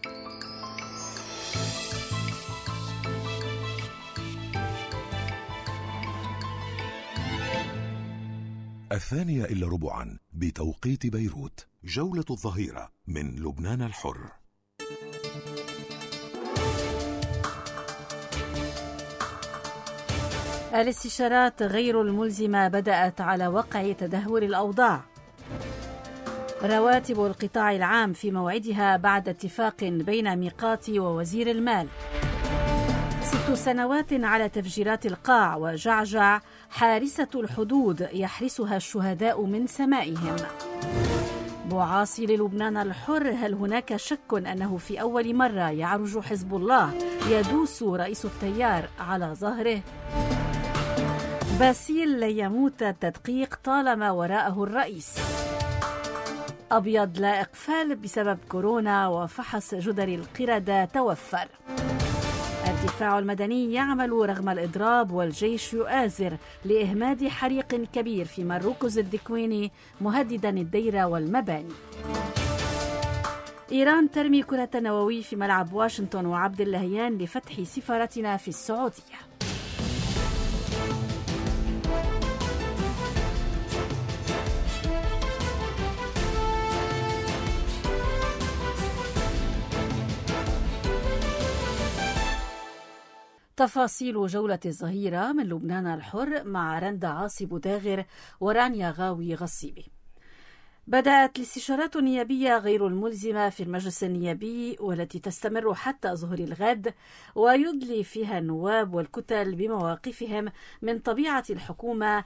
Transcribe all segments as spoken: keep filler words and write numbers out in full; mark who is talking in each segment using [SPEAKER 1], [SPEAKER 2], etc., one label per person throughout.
[SPEAKER 1] الثانية إلا ربعا بتوقيت بيروت، جولة الظهيرة من لبنان الحر.
[SPEAKER 2] الاستشارات غير الملزمة بدأت على وقع تدهور الأوضاع. رواتب القطاع العام في موعدها بعد اتفاق بين ميقاتي ووزير المال. ست سنوات على تفجيرات القاع وجعجع، حارسة الحدود يحرسها الشهداء من سمائهم. بوعاصي للبنان الحر، هل هناك شك أنه في أول مرة يعرج حزب الله يدوس رئيس التيار على ظهره؟ باسيل لن يموت التدقيق طالما وراءه الرئيس. أبيض لا إقفال بسبب كورونا وفحص جدر القردة توفر. الدفاع المدني يعمل رغم الإضراب والجيش يؤازر لإهماد حريق كبير في مروكز الدكويني مهددا الديرة والمباني. إيران ترمي كرة نووي في ملعب واشنطن وعبد اللهيان لفتح سفارتنا في السعودية. تفاصيل جولة الظهيرة من لبنان الحر مع رندا عاصي بوداغر ورانيا غاوي غصيبي. بدأت الاستشارات النيابية غير الملزمة في المجلس النيابي والتي تستمر حتى ظهر الغد، ويدلي فيها النواب والكتل بمواقفهم من طبيعة الحكومة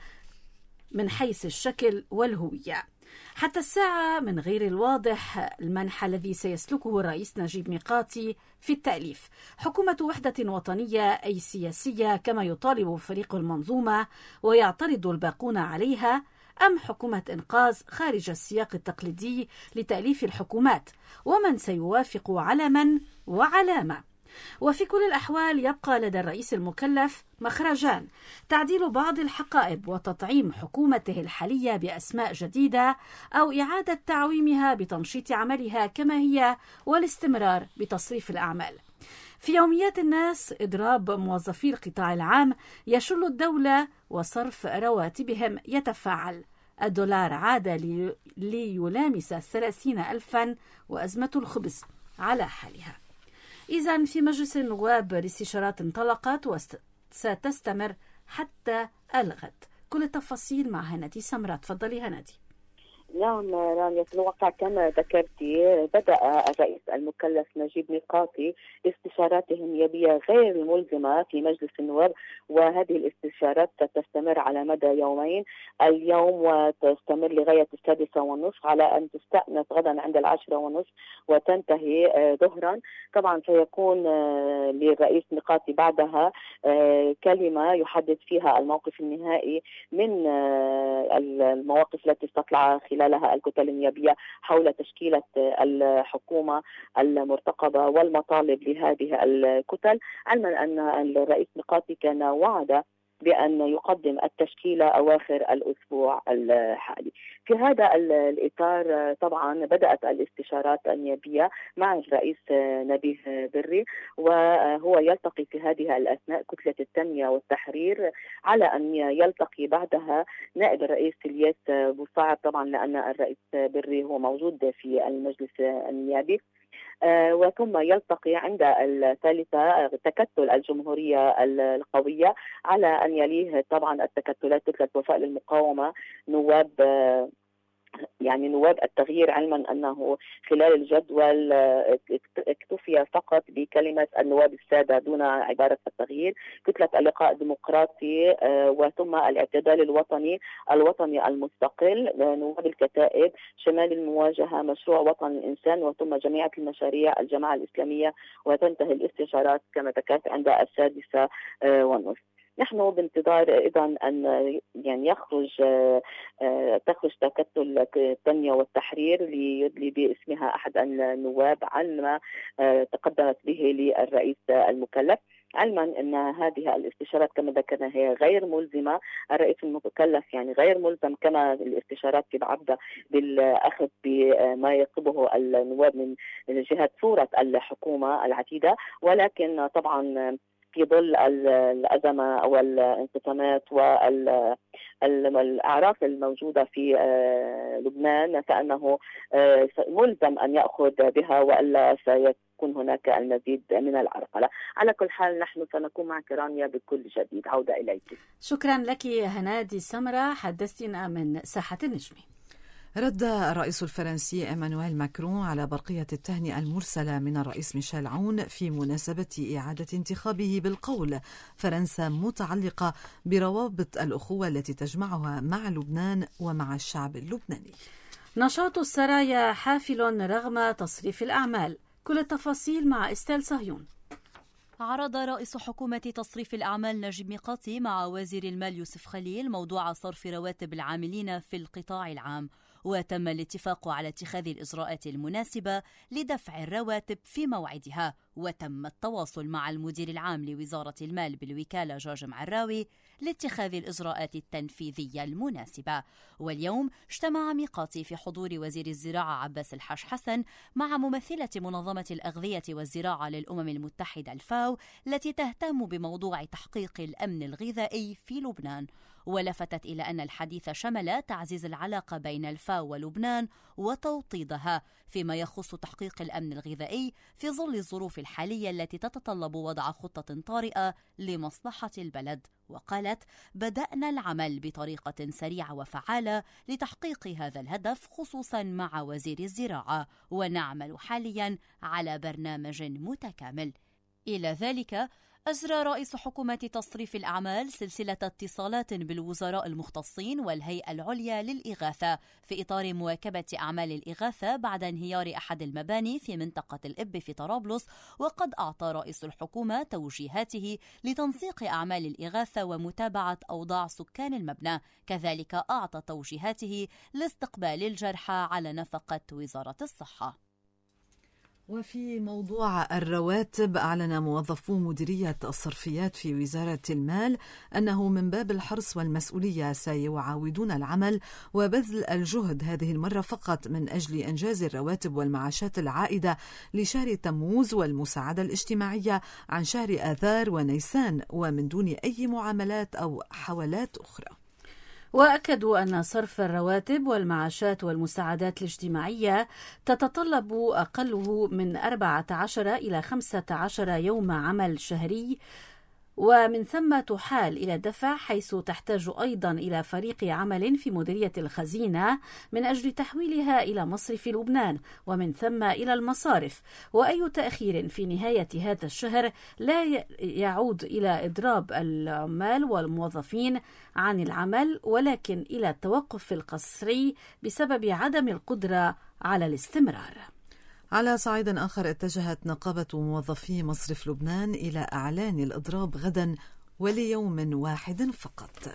[SPEAKER 2] من حيث الشكل والهوية. حتى الساعة من غير الواضح المنحى الذي سيسلكه الرئيس نجيب ميقاتي في التأليف. حكومة وحدة وطنية أي سياسية كما يطالب فريق المنظومة ويعترض الباقون عليها، أم حكومة إنقاذ خارج السياق التقليدي لتأليف الحكومات، ومن سيوافق على من وعلامة؟ وفي كل الأحوال يبقى لدى الرئيس المكلف مخرجان: تعديل بعض الحقائب وتطعيم حكومته الحالية بأسماء جديدة، أو إعادة تعويمها بتنشيط عملها كما هي والاستمرار بتصريف الأعمال. في يوميات الناس إضراب موظفي القطاع العام يشل الدولة وصرف رواتبهم يتفاعل. الدولار عاد لي... ليلامس الثلاثين ألفا وأزمة الخبز على حالها. إذن في مجلس النواب الاستشارات انطلقت وستستمر حتى الغد. كل التفاصيل مع هندي سمرة. تفضلي هندي.
[SPEAKER 3] نعم رانيا، في الواقع كما ذكرتي بدأ الرئيس المكلف نجيب ميقاتي استشاراته النيابية غير الملزمة في مجلس النواب، وهذه الاستشارات ستستمر على مدى يومين، اليوم وتستمر لغاية السادسة والنصف، على أن تستأنف غدا عند العاشرة والنصف وتنتهي ظهرا. طبعا سيكون للرئيس ميقاتي بعدها كلمة يحدد فيها الموقف النهائي من المواقف التي استطلعها خلالها الكتل النيابية حول تشكيلة الحكومة المرتقبة والمطالب لهذه الكتل، علما أن الرئيس ميقاتي كان وعد بأن يقدم التشكيلة أواخر الأسبوع الحالي. في هذا الإطار طبعا بدأت الاستشارات النيابية مع الرئيس نبيه بري، وهو يلتقي في هذه الأثناء كتلة التنمية والتحرير، على أن يلتقي بعدها نائب الرئيس الياس بوصعب، طبعا لأن الرئيس بري هو موجود في المجلس النيابي. آه وثم يلتقي عند الثالثة تكتل الجمهورية القوية، على أن يليه طبعا التكتلات كتلة وفاء للمقاومة، نواب آه يعني نواب التغيير، علما أنه خلال الجدول اكتفي فقط بكلمة النواب السادة دون عبارة التغيير، كتلة اللقاء الديمقراطي وثم الاعتدال الوطني الوطني المستقل، نواب الكتائب، شمال المواجهة، مشروع وطن الإنسان، وثم جميع المشاريع، الجماعة الإسلامية، وتنتهي الاستشارات كما ذكرت عند السادسة والنصف. نحن بانتظار ايضا ان يعني يخرج تخرج تكتل التنمية والتحرير ليدلي باسمها احد النواب عن ما تقدمت به للرئيس المكلف. علما أن هذه الاستشارات كما ذكرنا هي غير ملزمة. الرئيس المكلف يعني غير ملزم كما الاستشارات في بعضها بالأخذ بما يطلبه النواب من جهة صورة الحكومة العديدة، ولكن طبعا في ظل الأزمة والانقسامات والأعراف الموجودة في لبنان فإنه ملزم أن يأخذ بها وإلا سيكون هناك المزيد من العرقلة. على كل حال نحن سنكون معك رانيا بكل جديد. عودة إليك.
[SPEAKER 2] شكرا لك هنادي سمرة، حدثتنا من ساحة النجم.
[SPEAKER 4] رد الرئيس الفرنسي إيمانويل ماكرون على برقية التهنئة المرسلة من الرئيس ميشيل عون في مناسبة إعادة انتخابه بالقول فرنسا متعلقة بروابط الأخوة التي تجمعها مع لبنان ومع الشعب اللبناني.
[SPEAKER 2] نشاط السرايا حافل رغم تصريف الأعمال. كل التفاصيل مع إستيل صهيون.
[SPEAKER 5] عرض رئيس حكومة تصريف الأعمال نجيب ميقاتي مع وزير المال يوسف خليل موضوع صرف رواتب العاملين في القطاع العام، وتم الاتفاق على اتخاذ الإجراءات المناسبة لدفع الرواتب في موعدها، وتم التواصل مع المدير العام لوزارة المال بالوكالة جورج معراوي لاتخاذ الإجراءات التنفيذية المناسبة. واليوم اجتمع ميقاتي في حضور وزير الزراعة عباس الحاج حسن مع ممثلة منظمة الأغذية والزراعة للأمم المتحدة الفاو التي تهتم بموضوع تحقيق الأمن الغذائي في لبنان، ولفتت إلى أن الحديث شمل تعزيز العلاقة بين الفاو ولبنان وتوطيدها فيما يخص تحقيق الأمن الغذائي في ظل الظروف الحالية التي تتطلب وضع خطة طارئة لمصلحة البلد. وقالت: بدأنا العمل بطريقة سريعة وفعالة لتحقيق هذا الهدف خصوصا مع وزير الزراعة، ونعمل حاليا على برنامج متكامل. إلى ذلك أجرى رئيس حكومة تصريف الأعمال سلسلة اتصالات بالوزراء المختصين والهيئة العليا للإغاثة في إطار مواكبة أعمال الإغاثة بعد انهيار أحد المباني في منطقة الإب في طرابلس، وقد أعطى رئيس الحكومة توجيهاته لتنسيق أعمال الإغاثة ومتابعة أوضاع سكان المبنى، كذلك أعطى توجيهاته لاستقبال الجرحى على نفقة وزارة الصحة.
[SPEAKER 4] وفي موضوع الرواتب، أعلن موظفو مديرية الصرفيات في وزارة المال أنه من باب الحرص والمسؤولية سيعاودون العمل وبذل الجهد هذه المرة فقط من أجل إنجاز الرواتب والمعاشات العائدة لشهر تموز والمساعدة الاجتماعية عن شهر آذار ونيسان، ومن دون أي معاملات أو حوالات أخرى.
[SPEAKER 2] وأكدوا أن صرف الرواتب والمعاشات والمساعدات الاجتماعية تتطلب أقله من أربعة عشر إلى خمسة عشر يوم عمل شهري، ومن ثم تحال إلى الدفع، حيث تحتاج أيضا إلى فريق عمل في مديرية الخزينة من أجل تحويلها إلى مصرف لبنان ومن ثم إلى المصارف. وأي تأخير في نهاية هذا الشهر لا يعود إلى إضراب العمال والموظفين عن العمل، ولكن إلى التوقف القسري بسبب عدم القدرة على الاستمرار.
[SPEAKER 4] على صعيد آخر، اتجهت نقابة موظفي مصرف لبنان إلى إعلان الإضراب غدا وليوم واحد فقط.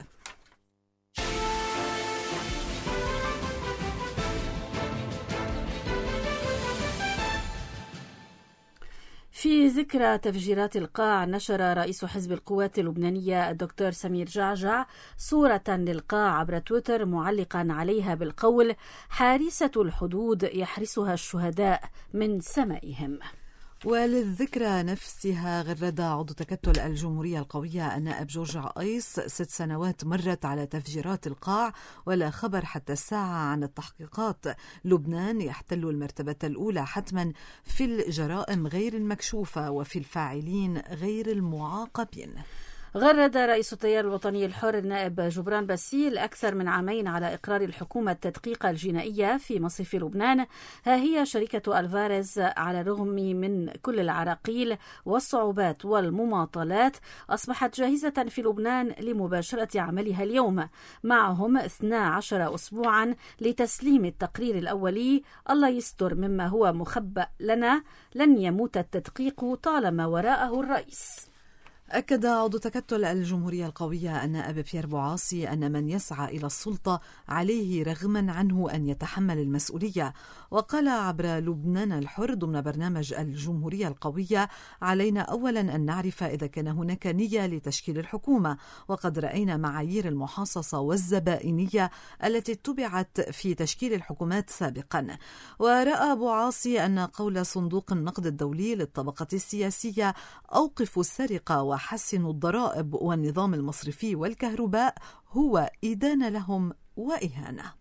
[SPEAKER 2] في ذكرى تفجيرات القاع، نشر رئيس حزب القوات اللبنانية الدكتور سمير جعجع صورة للقاع عبر تويتر معلقا عليها بالقول: حارسة الحدود يحرسها الشهداء من سمائهم.
[SPEAKER 4] وللذكرى نفسها، غرد عضو تكتل الجمهورية القوية النائب جورج عقيس: ست سنوات مرت على تفجيرات القاع ولا خبر حتى الساعة عن التحقيقات. لبنان يحتل المرتبة الأولى حتما في الجرائم غير المكشوفة وفي الفاعلين غير المعاقبين.
[SPEAKER 2] غرد رئيس التيار الوطني الحر النائب جبران باسيل أكثر من عامين على إقرار الحكومة التدقيق الجنائية في مصرف لبنان. ها هي شركة ألفاريز على الرغم من كل العراقيل والصعوبات والمماطلات أصبحت جاهزة في لبنان لمباشرة عملها اليوم. معهم اثنا عشر أسبوعا لتسليم التقرير الأولي. الله يستر مما هو مخبأ لنا، لن يموت التدقيق طالما وراءه الرئيس.
[SPEAKER 4] أكد عضو تكتل الجمهورية القوية النائب بيير بوعاصي أن من يسعى إلى السلطة عليه رغما عنه أن يتحمل المسؤولية. وقال عبر لبنان الحر ضمن برنامج الجمهورية القوية: علينا أولا أن نعرف إذا كان هناك نية لتشكيل الحكومة، وقد رأينا معايير المحاصصة والزبائنية التي اتبعت في تشكيل الحكومات سابقا. ورأى بوعاصي أن قول صندوق النقد الدولي للطبقة السياسية أوقفوا السرقة وحسنوا الضرائب والنظام المصرفي والكهرباء هو إدانة لهم وإهانة.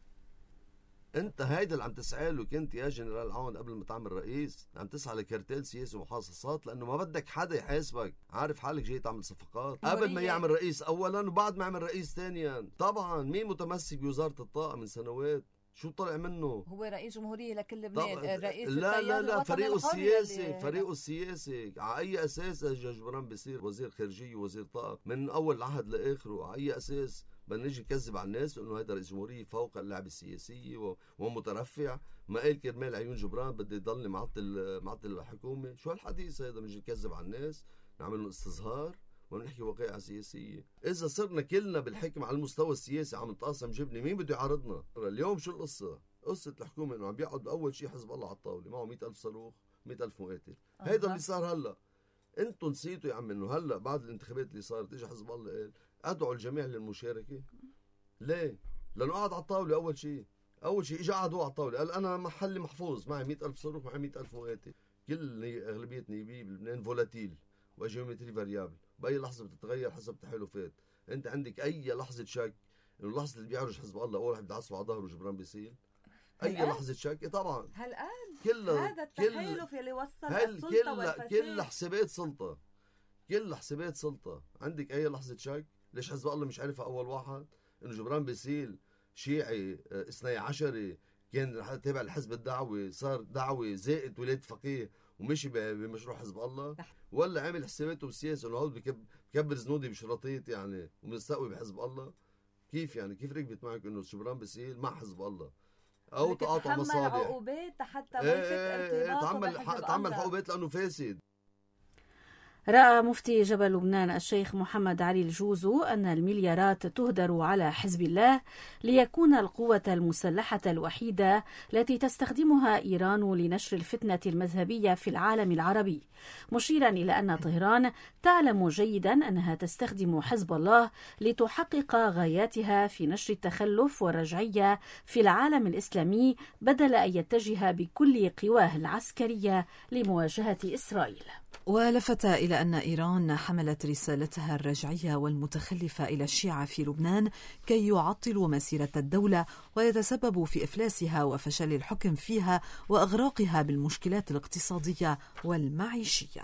[SPEAKER 6] انت هيدا اللي عم تسعى له كنت يا جنرال عون قبل ما تعمل رئيس، عم تسعى لكارتيل سياسي ومحاصصات، لانه ما بدك حدا يحاسبك، عارف حالك جاي تعمل صفقات قبل ما يعمل رئيس اولا وبعد ما يعمل رئيس ثانيا. طبعا مين متمسك بوزارة الطاقة من سنوات؟ شو طلع منه؟
[SPEAKER 7] هو رئيس جمهورية لكل لبنان، الرئيس
[SPEAKER 6] لا لا لا فريقه السياسي، فريقه السياسي على أي أساس أجا جبران بيصير وزير خارجية ووزير طاقة من أول العهد لآخره؟ على أي أساس؟ بدنا نيجي نكذب على الناس إنه هذا رئيس جمهورية فوق اللعبة السياسية ومترفع؟ ما قال كرمال عيون جبران بدي يضلني معطل معطل الحكومة؟ شو هالحديث هذا؟ بنجي نكذب على الناس، نعمل له استظهار ونحكي واقعة سياسية. إذا صرنا كلنا بالحكم على المستوى السياسي عم نتقاسم جبنة، مين بده يعارضنا؟ اليوم شو القصة؟ قصة الحكومة إنه عم بيقعد أول شيء حزب الله على الطاولة معه مئة ألف صاروخ مئة ألف مقاتل. أه. هيدا اللي صار هلا. أنتوا نسيتوا يا عم إنه هلا بعد الانتخابات اللي صارت إجا حزب الله قال أدعوا الجميع للمشاركة. ليه؟ لأنه قعد على الطاولة أول شيء. أول شيء إجا قعد هو على الطاولة قال أنا محلي محفوظ، معي مئة ألف صاروخ، معي مئة ألف مقاتل. كل أغلبية نيابية بلبنان فولاتيل وجيومتري فاريابل، بأي لحظة بتتغير حسب تحالفات. أنت عندك أي لحظة شك إنه اللحظة اللي بيعرج حزب الله أول واحد بيعصب على ظهره جبران بيسيل؟ أي لحظة شك؟ طبعا
[SPEAKER 7] هالآن
[SPEAKER 6] كل
[SPEAKER 7] هذا التحالف يلي وصل السلطة والفساد،
[SPEAKER 6] كل حسابات سلطة، كل حسابات سلطة. عندك أي لحظة شك؟ ليش حزب الله مش عارفها أول واحد؟ إنه جبران بيسيل شيعي اثني عشري كان تابع الحزب الدعوي، صار دعوي زائد ولاية فقيه ومشي بمشروع حزب الله، ولا عامل حساباته بالسياسة انه هود بكبر زنودي بشرطيط يعني ومستقوي بحزب الله؟ كيف يعني؟ كيف ركبت معك انه جبران بيسيل مع حزب الله او تقاطع مصالح؟
[SPEAKER 7] تحمل عقوبات حتى ما يفك ارتباطه بحزب الله،
[SPEAKER 6] تعمل عقوبات لانه فاسد.
[SPEAKER 2] رأى مفتي جبل لبنان الشيخ محمد علي الجوزو أن المليارات تهدر على حزب الله ليكون القوة المسلحة الوحيدة التي تستخدمها إيران لنشر الفتنة المذهبية في العالم العربي، مشيرا إلى أن طهران تعلم جيدا أنها تستخدم حزب الله لتحقق غاياتها في نشر التخلف والرجعية في العالم الإسلامي بدل أن يتجه بكل قواه العسكرية لمواجهة إسرائيل.
[SPEAKER 4] ولفت إلى أن إيران حملت رسالتها الرجعية والمتخلفة إلى الشيعة في لبنان كي يعطلوا مسيرة الدولة ويتسببوا في إفلاسها وفشل الحكم فيها وإغراقها بالمشكلات الاقتصادية والمعيشية.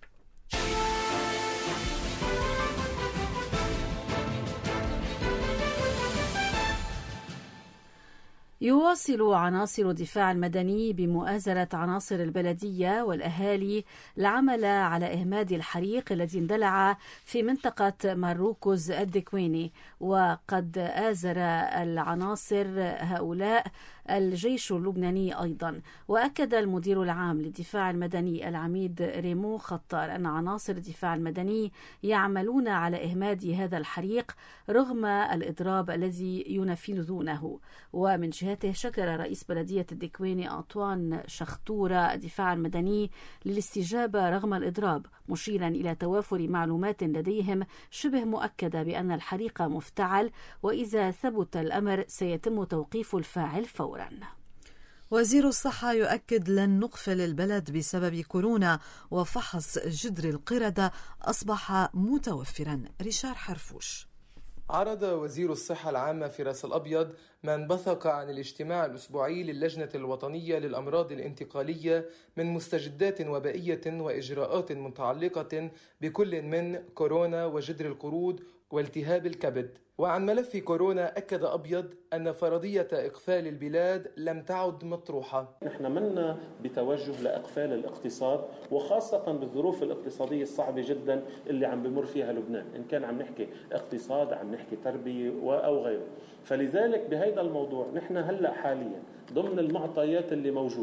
[SPEAKER 2] يواصل عناصر الدفاع المدني بمؤازرة عناصر البلدية والأهالي العمل على إهماد الحريق الذي اندلع في منطقة مروكز الدكويني، وقد آزر العناصر هؤلاء الجيش اللبناني أيضا. وأكد المدير العام للدفاع المدني العميد ريمو خطار أن عناصر الدفاع المدني يعملون على إهماد هذا الحريق رغم الإضراب الذي ينفذونه. ومن جهته شكر رئيس بلدية الدكويني أنطوان شختورة الدفاع المدني للاستجابة رغم الإضراب، مشيرا إلى توافر معلومات لديهم شبه مؤكدة بأن الحريق مفتعل، وإذا ثبت الأمر سيتم توقيف الفاعل فورا.
[SPEAKER 4] وزير الصحة يؤكد لن نقفل البلد بسبب كورونا، وفحص جدر القردة أصبح متوفرا. ريشار حرفوش.
[SPEAKER 8] عرض وزير الصحة العامة في راس الأبيض ما انبثق عن الاجتماع الأسبوعي للجنة الوطنية للأمراض الانتقالية من مستجدات وبائية وإجراءات متعلقة بكل من كورونا وجدر القرود والتهاب الكبد. وعن ملف كورونا أكد أبيض أن فرضية إقفال البلاد لم تعد مطروحة.
[SPEAKER 9] نحن منا بتوجه لإقفال الاقتصاد، وخاصة بالظروف الاقتصادية الصعبة جدا اللي عم بمر فيها لبنان، إن كان عم نحكي اقتصاد، عم نحكي تربية أو غيره. فلذلك بهذا الموضوع نحن هلأ حاليا ضمن المعطيات اللي موجودة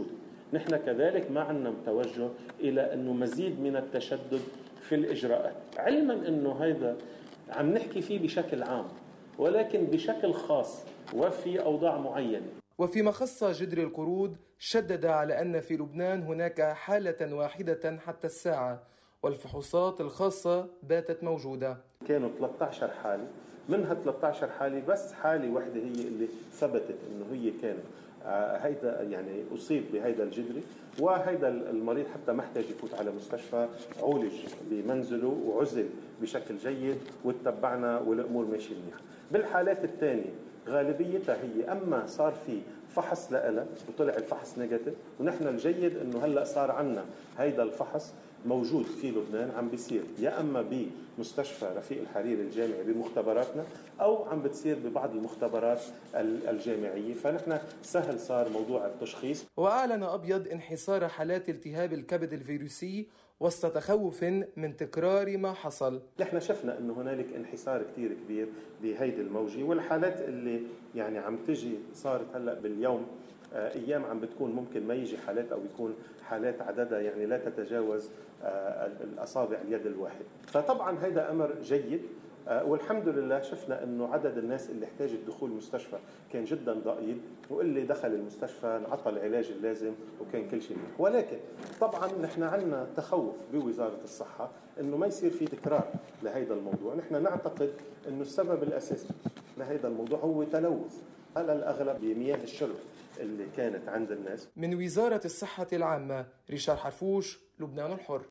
[SPEAKER 9] نحن كذلك ما عندنا توجه إلى أنه مزيد من التشدد في الإجراءات، علما أنه هذا عم نحكي فيه بشكل عام ولكن بشكل خاص وفي أوضاع معينة.
[SPEAKER 8] وفيما خص جدر القرود شدد على أن في لبنان هناك حالة واحدة حتى الساعة، والفحوصات الخاصة باتت موجودة.
[SPEAKER 9] كانوا ثلاثة عشر حالة، منها ثلاثة عشر حالة بس حالة واحدة هي اللي ثبتت أنه هي كانت آه هيدا يعني أصيب بهيدا الجدري، وهيدا المريض حتى ما احتاج يفوت على مستشفى، عولج بمنزله وعزل بشكل جيد واتبعنا والأمور ماشية منيح. بالحالات الثانية غالبيتها هي أما صار في فحص لها وطلع الفحص نيجاتيف، ونحن الجيد أنه هلأ صار عنا هيدا الفحص موجود في لبنان عم بيصير يا أما بمستشفى رفيق الحريري الجامعي بمختبراتنا أو عم بتصير ببعض المختبرات الجامعية، فنحن سهل صار موضوع التشخيص.
[SPEAKER 8] وأعلن أبيض انحصار حالات التهاب الكبد الفيروسي وسط تخوف من تكرار ما حصل.
[SPEAKER 9] نحن شفنا أنه هنالك انحسار كتير كبير بهيدي الموجة، والحالات اللي يعني عم تجي صارت هلأ باليوم أيام عم بتكون ممكن ما يجي حالات أو يكون حالات عددها يعني لا تتجاوز الأصابع اليد الواحد. فطبعا هذا أمر جيد، والحمد لله شفنا أنه عدد الناس اللي احتاجت دخول المستشفى كان جدا ضئيل، واللي دخل المستشفى انعطى العلاج اللازم وكان كل شيء منيح. ولكن طبعا نحن عندنا تخوف بوزارة الصحة أنه ما يصير في تكرار لهذا الموضوع. نحن نعتقد أنه السبب الأساسي لهذا الموضوع هو تلوث على الأغلب بمياه الشرب اللي كانت عند الناس.
[SPEAKER 8] من وزارة الصحة العامة، ريشار حرفوش، لبنان الحر.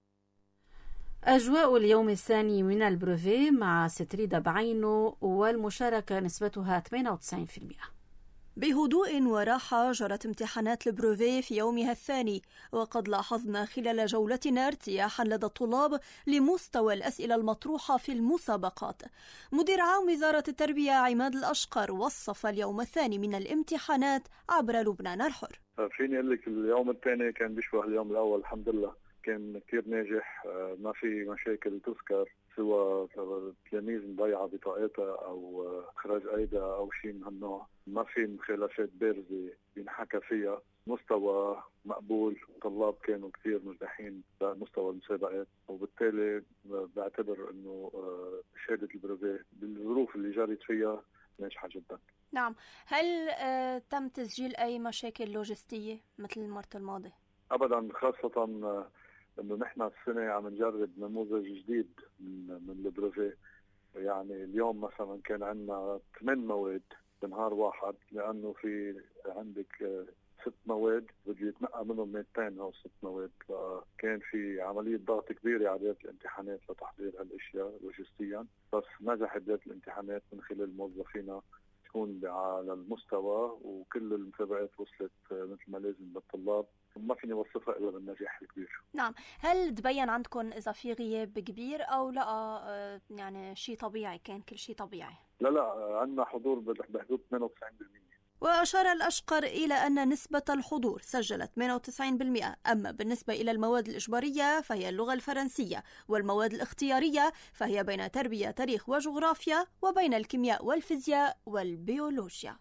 [SPEAKER 2] أجواء اليوم الثاني من البروفي مع ستريدا بعينه والمشاركة نسبتها ثمانية وتسعين بالمئة.
[SPEAKER 10] بهدوء وراحة جرت امتحانات البروفي في يومها الثاني، وقد لاحظنا خلال جولتنا ارتياحا لدى الطلاب لمستوى الأسئلة المطروحة في المسابقات. مدير عام وزارة التربية عماد الأشقر وصف اليوم الثاني من الامتحانات عبر لبنان الحر.
[SPEAKER 11] فيني أقول لك اليوم الثاني كان بيشبه اليوم الأول، الحمد لله كان كتير ناجح، ما في مشاكل تذكر سوى تلاميذ مضيعة بطاقتها أو إخراج أيدها أو شيء من هالنوع، ما في مخالفات بارزة بينحكى فيها، مستوى مقبول، طلاب كانوا كتير مرتاحين لمستوى المسابقات، وبالتالي بعتبر أنه شهادة البروفي بالظروف اللي جرت فيها ناجحة جدا.
[SPEAKER 10] نعم، هل آه تم تسجيل أي مشاكل لوجستية مثل المرة الماضية؟
[SPEAKER 11] أبدا، خاصة انه نحن السنه عم نجرب نموذج جديد من من البروفي. يعني اليوم مثلا كان عندنا ثمان مواد بنهار واحد، لانه في عندك ست مواد بدي يتنقى منهم مادتين او ست مواد، فكان في عمليه ضغط كبيره على ذات الامتحانات لتحضير هالاشياء لوجستيا، بس نجحت ذات الامتحانات من خلال موظفينا تكون على المستوى، وكل المسابقات وصلت مثل ما لازم للطلاب، وما فيني وصفها الا بالنجاح الكبير.
[SPEAKER 10] نعم، هل تبين عندكم اذا في غياب كبير او لا يعني شيء طبيعي، كان كل شيء طبيعي؟
[SPEAKER 11] لا لا، عندنا حضور بحدود ثمانية وتسعين بالمئة.
[SPEAKER 10] وأشار الأشقر إلى أن نسبة الحضور سجلت ثمانية وتسعين بالمئة، أما بالنسبة إلى المواد الإجبارية فهي اللغة الفرنسية، والمواد الاختيارية فهي بين تربية تاريخ وجغرافيا، وبين الكيمياء والفيزياء والبيولوجيا.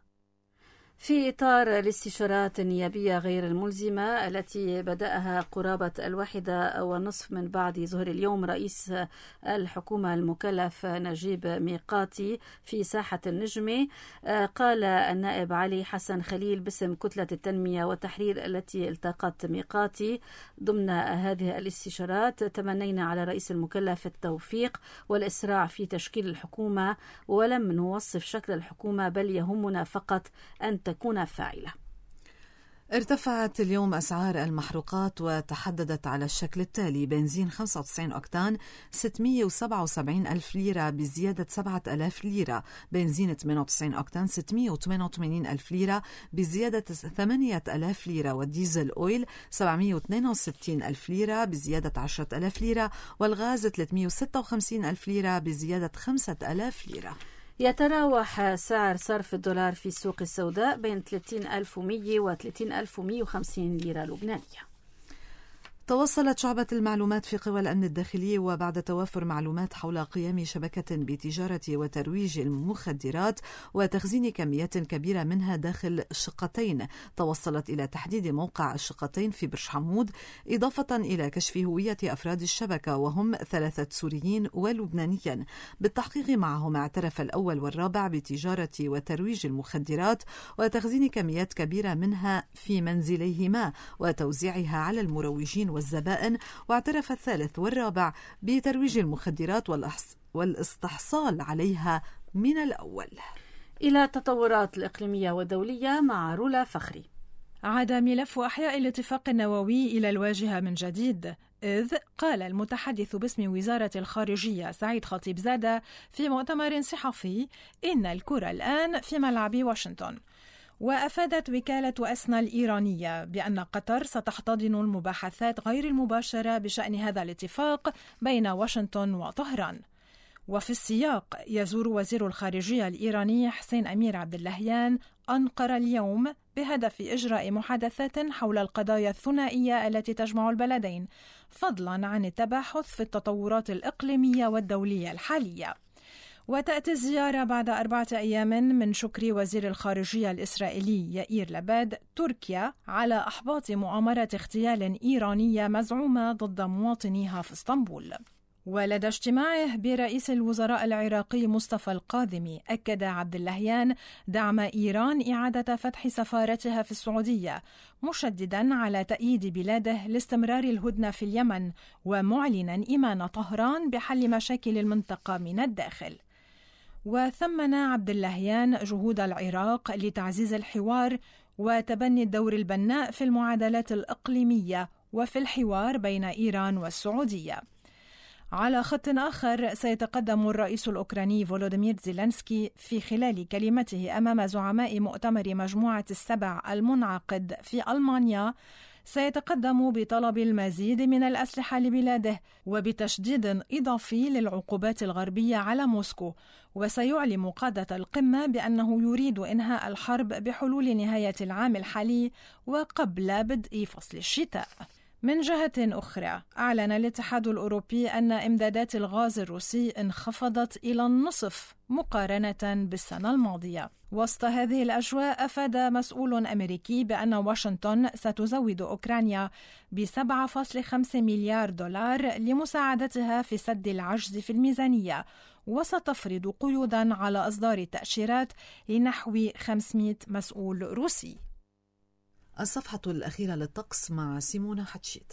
[SPEAKER 2] في إطار الاستشارات النيابية غير الملزمة التي بدأها قرابة الواحدة والنصف من بعد ظهر اليوم، رئيس الحكومة المكلف نجيب ميقاتي في ساحة النجمة قال النائب علي حسن خليل باسم كتلة التنمية والتحرير التي التقت ميقاتي ضمن هذه الاستشارات: تمنينا على رئيس المكلف التوفيق والإسراع في تشكيل الحكومة، ولم نوصف شكل الحكومة بل يهمنا فقط أن تكون فاعلة.
[SPEAKER 4] ارتفعت اليوم أسعار المحروقات وتحددت على الشكل التالي: بنزين خمسة وتسعين أوكتان ستمئة وسبعة وسبعين ألف ليرة بزيادة سبعة آلاف ليرة، بنزين ثمانية وتسعين أوكتان ستمئة وثمانية وثمانين ألف ليرة بزيادة ثمانية آلاف ليرة، والديزل أويل سبعمئة واثنين وستين ألف ليرة بزيادة عشرة آلاف ليرة، والغاز ثلاثمئة وستة وخمسين ألف ليرة بزيادة خمسة آلاف ليرة.
[SPEAKER 2] يتراوح سعر صرف الدولار في السوق السوداء بين ثلاثين ألف ومئة و ثلاثين ألف ومئة وخمسين ليرة لبنانية.
[SPEAKER 4] توصلت شعبة المعلومات في قوى الأمن الداخلي وبعد توافر معلومات حول قيام شبكة بتجارة وترويج المخدرات وتخزين كميات كبيرة منها داخل شقتين، توصلت إلى تحديد موقع الشقتين في برج حمود، إضافة إلى كشف هوية أفراد الشبكة وهم ثلاثة سوريين ولبنانيا. بالتحقيق معهم اعترف الأول والرابع بتجارة وترويج المخدرات وتخزين كميات كبيرة منها في منزليهما وتوزيعها على المروجين والزبائن، واعترف الثالث والرابع بترويج المخدرات والاستحصال عليها من الأول.
[SPEAKER 2] إلى التطورات الإقليمية والدولية مع رولا فخري.
[SPEAKER 12] عاد ملف أحياء الاتفاق النووي إلى الواجهة من جديد، إذ قال المتحدث باسم وزارة الخارجية سعيد خطيبزادة في مؤتمر صحفي إن الكرة الآن في ملعب واشنطن. وأفادت وكالة أسنا الإيرانية بأن قطر ستحتضن المباحثات غير المباشرة بشأن هذا الاتفاق بين واشنطن وطهران. وفي السياق يزور وزير الخارجية الإيراني حسين أمير عبد اللهيان أنقرة اليوم بهدف إجراء محادثات حول القضايا الثنائية التي تجمع البلدين، فضلا عن التباحث في التطورات الإقليمية والدولية الحالية. وتأتي الزيارة بعد أربعة أيام من شكر وزير الخارجية الإسرائيلي يائير لباد تركيا على إحباط مؤامرة اغتيال إيرانية مزعومة ضد مواطنيها في اسطنبول. ولدى اجتماعه برئيس الوزراء العراقي مصطفى القاذمي، أكد عبد اللهيان دعم إيران إعادة فتح سفارتها في السعودية، مشددا على تأييد بلاده لاستمرار الهدنة في اليمن، ومعلنا إيمان طهران بحل مشاكل المنطقة من الداخل. وثمن عبد اللهيان جهود العراق لتعزيز الحوار وتبني الدور البناء في المعادلات الإقليمية وفي الحوار بين إيران والسعودية. على خط آخر، سيتقدم الرئيس الأوكراني فولوديمير زيلينسكي في خلال كلمته أمام زعماء مؤتمر مجموعة السبع المنعقد في ألمانيا، سيتقدم بطلب المزيد من الأسلحة لبلاده وبتشديد إضافي للعقوبات الغربية على موسكو، وسيعلم قادة القمة بأنه يريد إنهاء الحرب بحلول نهاية العام الحالي وقبل بدء فصل الشتاء. من جهة أخرى، أعلن الاتحاد الأوروبي أن إمدادات الغاز الروسي انخفضت إلى النصف مقارنة بالسنة الماضية. وسط هذه الأجواء، أفاد مسؤول أمريكي بأن واشنطن ستزود أوكرانيا ب سبعة فاصلة خمسة مليار دولار لمساعدتها في سد العجز في الميزانية، وستفرض قيوداً على إصدار التأشيرات لنحو خمسمائة مسؤول روسي.
[SPEAKER 4] الصفحة الأخيرة للطقس مع سيمونا حتشيت.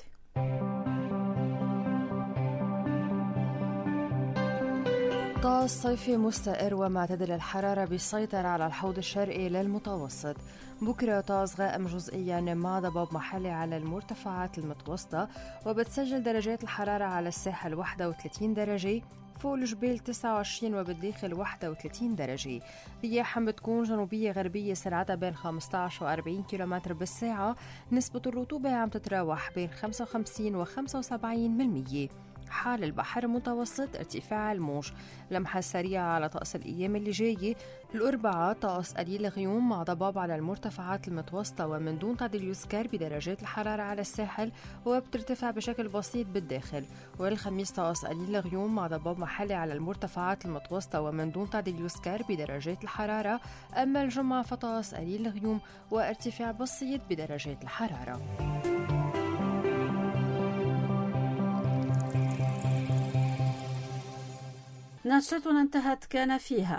[SPEAKER 13] طقس صيفي مستقر ومعتدل الحرارة بيسيطر على الحوض الشرقي للمتوسط. بكرة طقس غائم جزئيا مع ضباب محلي على المرتفعات المتوسطة، وبتسجل درجات الحرارة على الساحل واحد وثلاثين درجة، فوق الجبال تسعة وعشرين وبالداخل واحد وثلاثين درجة. رياح عم بتكون جنوبية غربية سرعتها بين خمسة عشر وأربعين كيلومتر بالساعة. نسبة الرطوبة عم تتراوح بين خمسة وخمسين وخمسة وسبعين بالمية. حال البحر متوسط ارتفاع الموج. لمحة سريعة على طقس الأيام اللي جاية. الأربعاء طقس قليل غيوم مع ضباب على المرتفعات المتوسطة ومن دون تعديل يذكر بدرجات الحرارة على الساحل، وبترتفع بشكل بسيط بالداخل. والخميس طقس قليل غيوم مع ضباب محلي على المرتفعات المتوسطة ومن دون تعديل يذكر بدرجات الحرارة. أما الجمعة فطقس قليل غيوم وارتفاع بسيط بدرجات الحرارة.
[SPEAKER 2] نشرتنا انتهت كان فيها: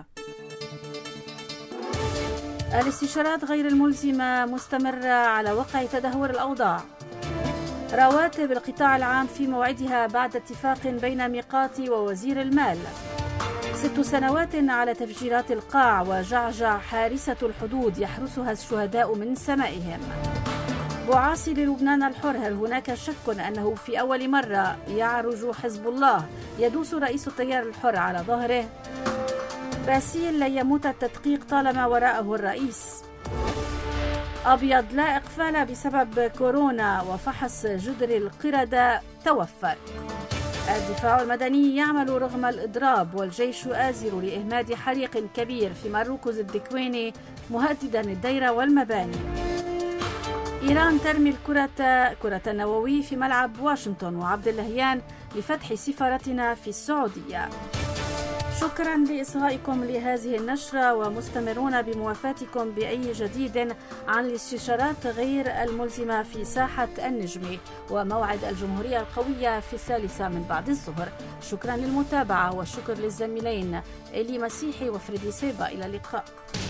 [SPEAKER 2] الاستشارات غير الملزمة مستمرة على وقع تدهور الأوضاع. رواتب القطاع العام في موعدها بعد اتفاق بين ميقاتي ووزير المال. ست سنوات على تفجيرات القاع وجعجع حارسة الحدود يحرسها الشهداء من سمائهم. بعاصي للبنان الحر: هل هناك شك أنه في أول مرة يعرج حزب الله يدوس رئيس التيار الحر على ظهره؟ باسيل: لا يموت التدقيق طالما وراءه الرئيس. أبيض: لا إقفال بسبب كورونا وفحص جدر القردة توفر. الدفاع المدني يعمل رغم الإضراب، والجيش آزر لإهماد حريق كبير في مروكز الدكويني مهددا الدير والمباني. إيران ترمي الكرة كرة النووي في ملعب واشنطن، وعبد اللهيان لفتح سفارتنا في السعودية. شكرا لإصغائكم لهذه النشرة، ومستمرون بموافاتكم بأي جديد عن الاستشارات غير الملزمة في ساحة النجم وموعد الجمهورية القوية في الثالثة من بعد الظهر. شكرا للمتابعة، والشكر للزميلين إلي مسيحي وفريدي سيبا. إلى اللقاء.